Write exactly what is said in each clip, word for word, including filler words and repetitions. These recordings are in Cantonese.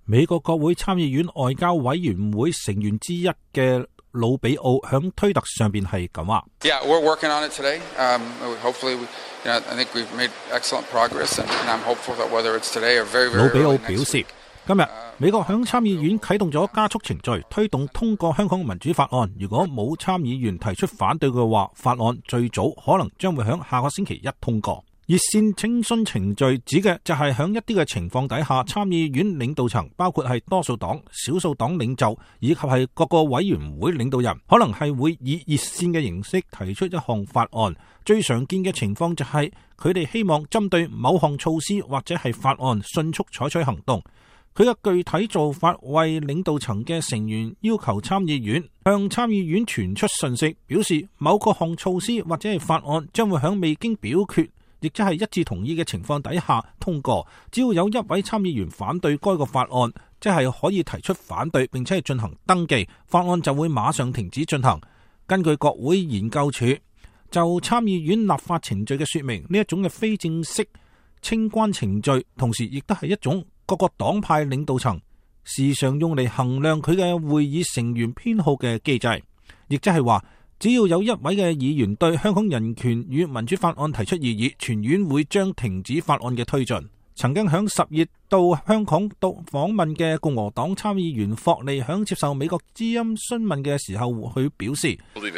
美國國會參議院外交委員會成員之一嘅魯比奧響推特上邊係咁話 ：Yeah, we're working on it today. Um, hopefully, we, you know, I think we've made excellent progress, and I'm hopeful that whether it's today or very, very early next week. 魯比奧表示，今日美國響參議院啟動咗加速程序，推動通過香港民主法案。如果冇參議員提出反對嘅話，法案最早可能將會響下個星期一通過。熱線徵詢程序指嘅就係響一啲嘅情況底下，參議院領導層包括係多數黨、少數黨領袖以及係各個委員會領導人，可能係會以熱線嘅形式提出一項法案。最常見嘅情況就係佢哋希望針對某項措施或者係法案迅速採取行動。佢嘅具體做法為領導層嘅成員要求參議院向參議院傳出訊息，表示某個項措施或者係法案將會響未經表決，亦即係一致同意嘅情況底下通過。只要有一位參議員反對該個法案，即係可以提出反對並且係進行登記，法案就會馬上停止進行。根據國會研究處就參議院立法程序嘅說明，呢一種嘅非正式清關程序，同時亦都係一種各個黨派領導層時常用嚟衡量佢嘅會議成員偏好嘅機制，亦即係話，只要有一位嘅議員對香港人權與民主法案提出異議，全院會將停止法案嘅推進。曾經響十月到香港到訪問嘅共和黨參議員霍利響接受美國之音詢問嘅時候，佢表示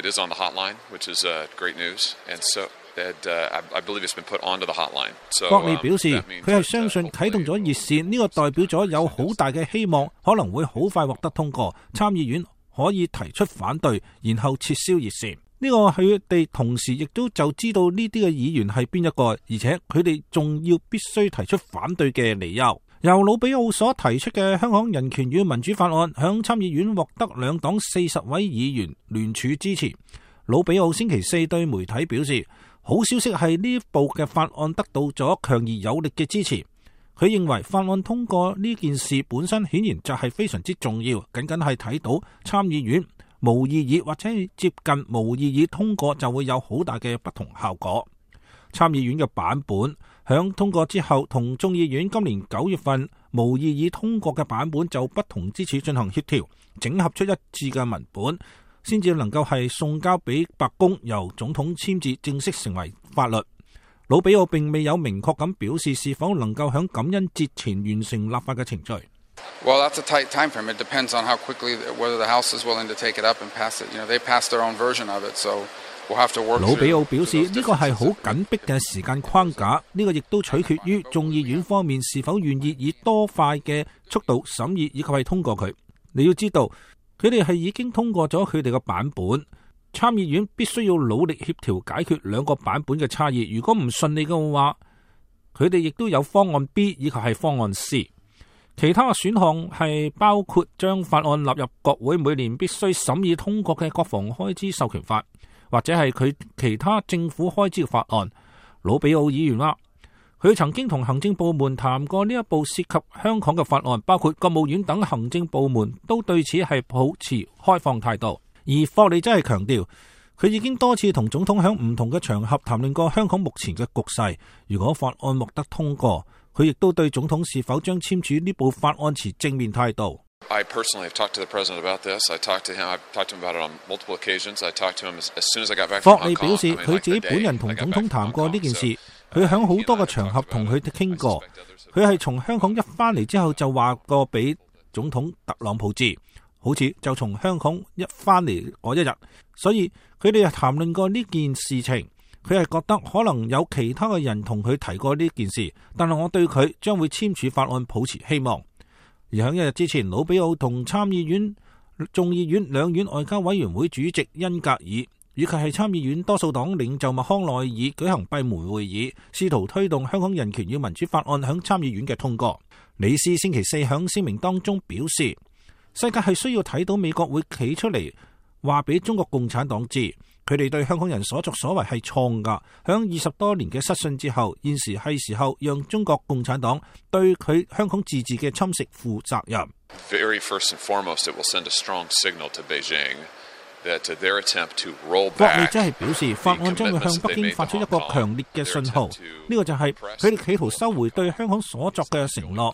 霍利表示佢係相信啟動咗熱線，呢個代表咗有好大嘅希望，可能會好快獲得通過，參議院可以提出反對，然後撤銷熱線。呢個佢哋同時亦都就知道呢啲嘅議員係邊一個，而且佢哋仲要必須提出反對嘅理由。由魯比奧所提出嘅香港人權與民主法案，響參議院獲得兩黨四十位議員聯署支持。魯比奧星期四對媒體表示，好消息係呢部嘅法案得到咗強而有力嘅支持。佢認為法案通過呢件事本身顯然就係非常之重要，僅僅係睇到參議院無異議或者係接近無異議通過就會有好大嘅不同效果。參議院嘅版本響通過之後，同眾議院今年九月份無異議通過嘅版本就不同之處進行協調，整合出一致嘅文本，先至能夠係送交俾白宮由總統簽字正式成為法律。魯比奧並未有明確咁表示是否能夠響感恩節前完成立法嘅程序。 Well, that's a tight time frame. It depends on how quickly whether the House is willing to take it up and pass it. You know, they passed their own version of it, so we'll have to work. 魯比奧表示呢個係好緊迫嘅時間框架，呢個亦都取決於眾議院方面是否願意以多快嘅速度審議以及係通過佢。你要知道，佢哋係已經通過咗佢哋嘅版本，參議院必須要努力協調解決兩個版本嘅差異。如果唔順利嘅話，佢哋亦都有方案 B 以及係方案 C。其他嘅選項係包括將法案納入國會每年必須審議通過嘅國防開支授權法，或者係佢其他政府開支嘅法案。魯比奧議員話，佢曾經同行政部門談過呢一部涉及香港嘅法案，包括國務院等行政部門都對此係保持開放態度。而霍利真係強調，佢已經多次同總統喺唔同嘅場合談論過香港目前嘅局勢。如果法案獲得通過，佢亦都對總統是否將簽署呢部法案持正面態度。 I personally have talked to the president about this. I talked to him. I've talked to him about it on multiple occasions. I talked to him as soon as I got back from Hong Kong. 霍利表示，佢自己本人同總統談過呢件事，佢喺好多個場合同佢哋傾過。佢係從香港一翻嚟之後就話過俾總統特朗普知，好似就從香港一翻嚟嗰一日，所以佢哋談論過呢件事情。佢係覺得可能有其他嘅人同佢提過呢件事，但係我對佢將會簽署法案抱持希望。而喺一日之前，魯比奧同參議院、眾議院兩院外交委員會主席恩格爾以及係參議院多數黨領袖麥康奈爾舉行閉門會議，試圖推動香港人權與民主法案響參議院嘅通過。李斯星期四響聲明當中表示，世界係需要睇到美國會企出嚟話俾中國共產黨知，佢哋對香港人所作所為係錯誤㗎。響二十多年嘅失信之後，現時係時候讓中國共產黨對佢香港自治嘅侵蝕負責任。 Very first and foremost, it will send a strong signal to Beijing that their attempt to roll back. 霍利真係表示，法案將會向北京發出一個強烈嘅信號，呢個就係佢哋企圖收回對香港所作嘅承諾。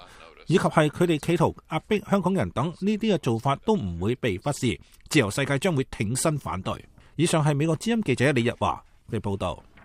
以及係佢哋企圖壓迫香港人等呢啲嘅做法都唔會被忽視，自由世界將會挺身反對。以上係美國之音記者李日華嘅報道。